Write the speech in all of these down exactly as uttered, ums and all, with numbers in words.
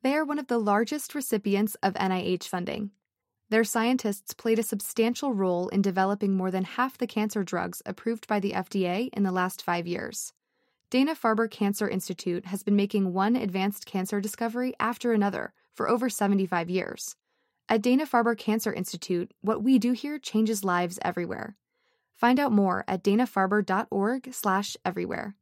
They are one of the largest recipients of N I H funding. Their scientists played a substantial role in developing more than half the cancer drugs approved by the F D A in the last five years. Dana-Farber Cancer Institute has been making one advanced cancer discovery after another for over seventy-five years. At Dana-Farber Cancer Institute, what we do here changes lives everywhere. Find out more at dana-farber.org slash everywhere.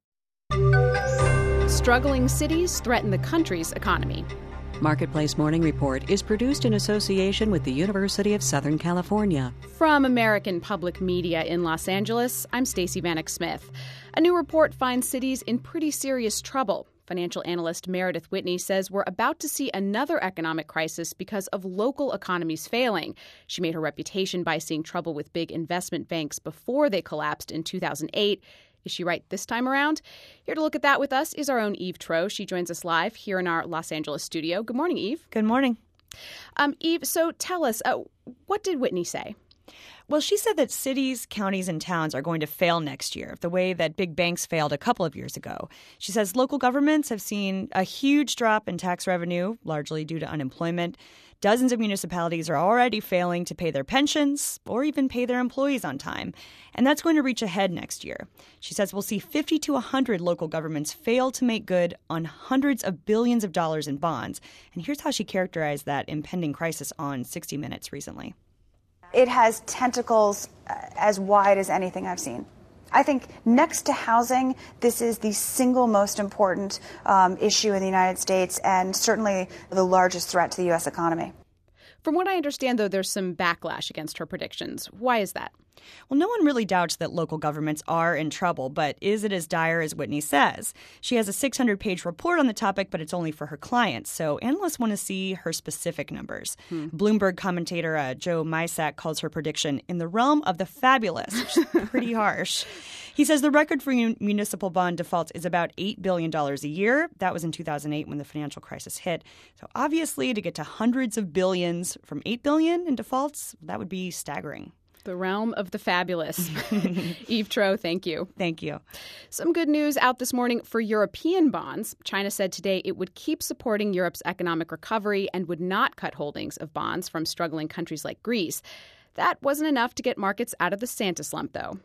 Struggling cities threaten the country's economy. Marketplace Morning Report is produced in association with the University of Southern California. From American Public Media in Los Angeles, I'm Stacey Vanek Smith. A new report finds cities in pretty serious trouble. Financial analyst Meredith Whitney says we're about to see another economic crisis because of local economies failing. She made her reputation by seeing trouble with big investment banks before they collapsed in two thousand eight. Is she right this time around? Here to look at that with us is our own Eve Troeh. She joins us live here in our Los Angeles studio. Good morning, Eve. Good morning. Um, Eve, so tell us, uh, what did Whitney say? Well, she said that cities, counties, and towns are going to fail next year, the way that big banks failed a couple of years ago. She says local governments have seen a huge drop in tax revenue, largely due to unemployment. Dozens of municipalities are already failing to pay their pensions or even pay their employees on time. And that's going to reach a head next year. She says we'll see fifty to one hundred local governments fail to make good on hundreds of billions of dollars in bonds. And here's how she characterized that impending crisis on sixty minutes recently. It has tentacles as wide as anything I've seen. I think next to housing, this is the single most important um, issue in the United States and certainly the largest threat to the U S economy. From what I understand, though, there's some backlash against her predictions. Why is that? Well, no one really doubts that local governments are in trouble, but is it as dire as Whitney says? She has a six hundred page report on the topic, but it's only for her clients, so analysts want to see her specific numbers. Hmm. Bloomberg commentator uh, Joe Mysak calls her prediction in the realm of the fabulous, which is pretty harsh. He says the record for un- municipal bond defaults is about eight billion dollars a year. That was in two thousand eight when the financial crisis hit. So obviously, to get to hundreds of billions from eight billion dollars in defaults, that would be staggering. The realm of the fabulous. Eve Troeh, thank you. Thank you. Some good news out this morning for European bonds. China said today it would keep supporting Europe's economic recovery and would not cut holdings of bonds from struggling countries like Greece. That wasn't enough to get markets out of the Santa slump, though.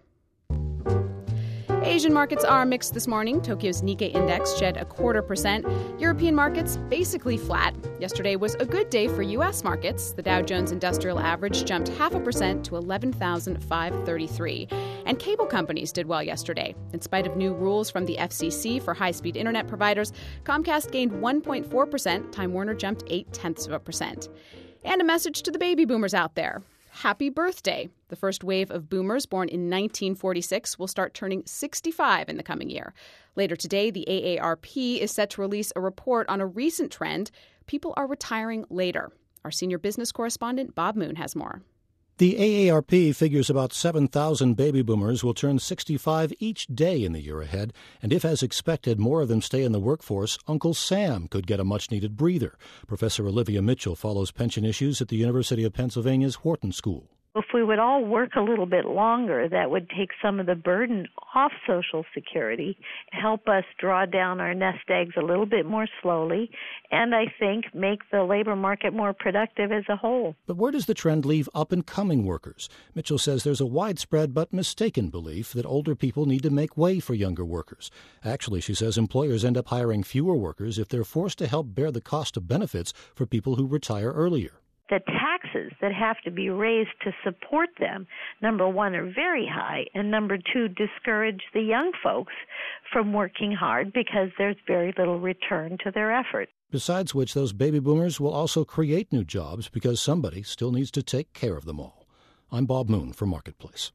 Asian markets are mixed this morning. Tokyo's Nikkei index shed a quarter percent. European markets basically flat. Yesterday was a good day for U S markets. The Dow Jones Industrial Average jumped half a percent to eleven thousand five hundred thirty-three. And cable companies did well yesterday. In spite of new rules from the F C C for high-speed internet providers, Comcast gained one point four percent. Time Warner jumped eight tenths of a percent. And a message to the baby boomers out there. Happy birthday. The first wave of boomers born in nineteen forty-six will start turning sixty-five in the coming year. Later today, the A A R P is set to release a report on a recent trend. People are retiring later. Our senior business correspondent, Bob Moon, has more. The A A R P figures about seven thousand baby boomers will turn sixty-five each day in the year ahead, and if, as expected, more of them stay in the workforce, Uncle Sam could get a much-needed breather. Professor Olivia Mitchell follows pension issues at the University of Pennsylvania's Wharton School. If we would all work a little bit longer, that would take some of the burden off Social Security, help us draw down our nest eggs a little bit more slowly, and I think make the labor market more productive as a whole. But where does the trend leave up-and-coming workers? Mitchell says there's a widespread but mistaken belief that older people need to make way for younger workers. Actually, she says employers end up hiring fewer workers if they're forced to help bear the cost of benefits for people who retire earlier. The taxes that have to be raised to support them, number one, are very high, and number two, discourage the young folks from working hard because there's very little return to their effort. Besides which, those baby boomers will also create new jobs because somebody still needs to take care of them all. I'm Bob Moon for Marketplace.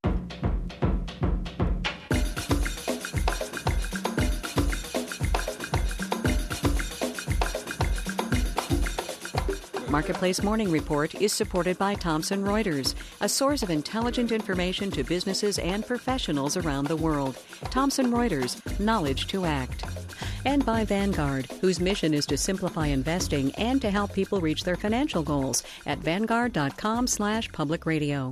Marketplace Morning Report is supported by Thomson Reuters, a source of intelligent information to businesses and professionals around the world. Thomson Reuters, knowledge to act. And by Vanguard, whose mission is to simplify investing and to help people reach their financial goals at vanguard.com slash public radio.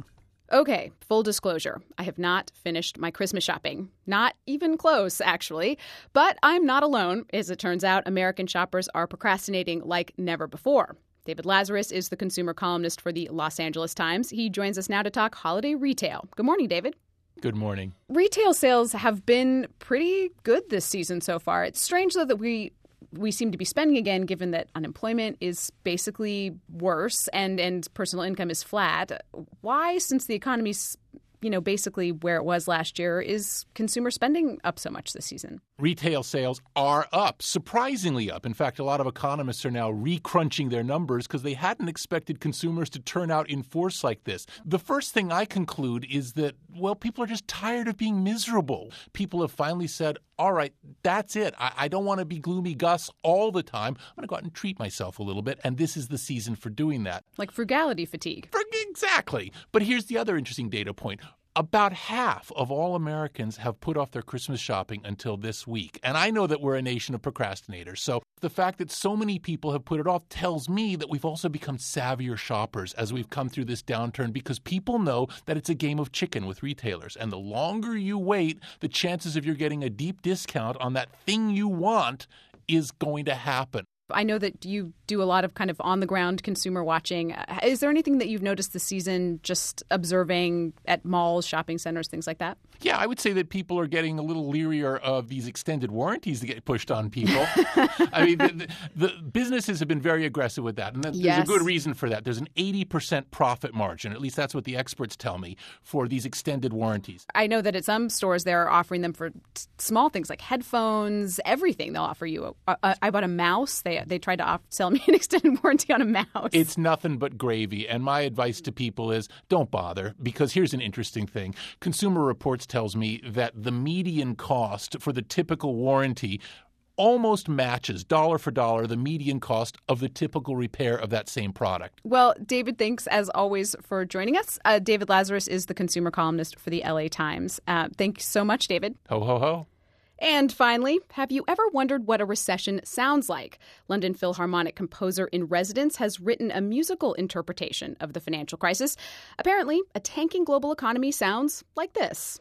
Okay, full disclosure. I have not finished my Christmas shopping. Not even close, actually. But I'm not alone. As it turns out, American shoppers are procrastinating like never before. David Lazarus is the consumer columnist for the Los Angeles Times. He joins us now to talk holiday retail. Good morning, David. Good morning. Retail sales have been pretty good this season so far. It's strange, though, that we we seem to be spending again, given that unemployment is basically worse and, and personal income is flat. Why, since the economy's, you know, basically where it was last year, is consumer spending up so much this season? Retail sales are up, surprisingly up. In fact, a lot of economists are now re-crunching their numbers because they hadn't expected consumers to turn out in force like this. The first thing I conclude is that, well, people are just tired of being miserable. People have finally said, all right, that's it. I, I don't want to be gloomy Gus all the time. I'm going to go out and treat myself a little bit, and this is the season for doing that. Like frugality fatigue. For, exactly. But here's the other interesting data point. About half of all Americans have put off their Christmas shopping until this week. And I know that we're a nation of procrastinators. So the fact that so many people have put it off tells me that we've also become savvier shoppers as we've come through this downturn, because people know that it's a game of chicken with retailers. And the longer you wait, the chances of you're getting a deep discount on that thing you want is going to happen. I know that you do a lot of kind of on-the-ground consumer watching. Is there anything that you've noticed this season just observing at malls, shopping centers, things like that? Yeah, I would say that people are getting a little leerier of these extended warranties that get pushed on people. I mean, the, the, the businesses have been very aggressive with that, and there's yes. a good reason for that. There's an eighty percent profit margin, at least that's what the experts tell me, for these extended warranties. I know that at some stores they're offering them for t- small things like headphones, everything they'll offer you. A, a, I bought a mouse. They They tried to off- sell me an extended warranty on a mouse. It's nothing but gravy. And my advice to people is don't bother, because here's an interesting thing. Consumer Reports tells me that the median cost for the typical warranty almost matches dollar for dollar the median cost of the typical repair of that same product. Well, David, thanks as always for joining us. Uh, David Lazarus is the consumer columnist for the L A Times. Uh, thanks so much, David. Ho, ho, ho. And finally, have you ever wondered what a recession sounds like? London Philharmonic composer in residence has written a musical interpretation of the financial crisis. Apparently, a tanking global economy sounds like this.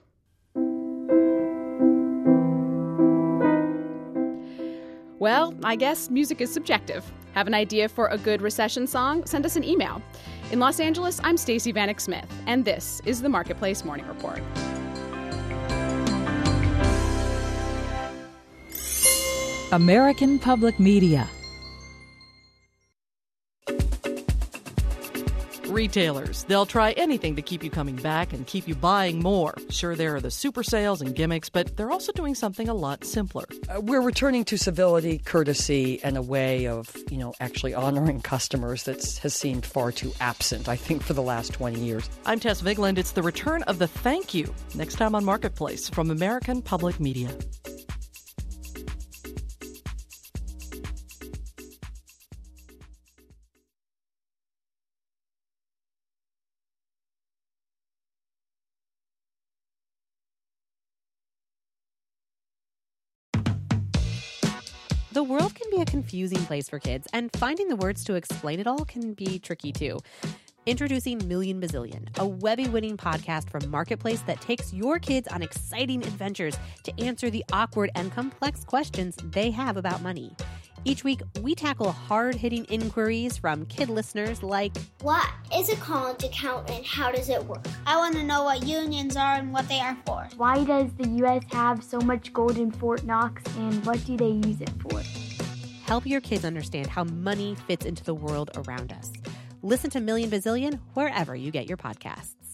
Well, I guess music is subjective. Have an idea for a good recession song? Send us an email. In Los Angeles, I'm Stacey Vanek Smith, and this is the Marketplace Morning Report. American Public Media. Retailers, they'll try anything to keep you coming back and keep you buying more. Sure, there are the super sales and gimmicks, but they're also doing something a lot simpler. Uh, we're returning to civility, courtesy, and a way of, you know, actually honoring customers that has seemed far too absent, I think, for the last twenty years. I'm Tess Vigland. It's the return of the thank you. Next time on Marketplace from American Public Media. The world can be a confusing place for kids, and finding the words to explain it all can be tricky too. Introducing Million Bazillion, a Webby-winning podcast from Marketplace that takes your kids on exciting adventures to answer the awkward and complex questions they have about money. Each week, we tackle hard-hitting inquiries from kid listeners like, what is a current account and how does it work? I want to know what unions are and what they are for. Why does the U S have so much gold in Fort Knox, and what do they use it for? Help your kids understand how money fits into the world around us. Listen to Million Bazillion wherever you get your podcasts.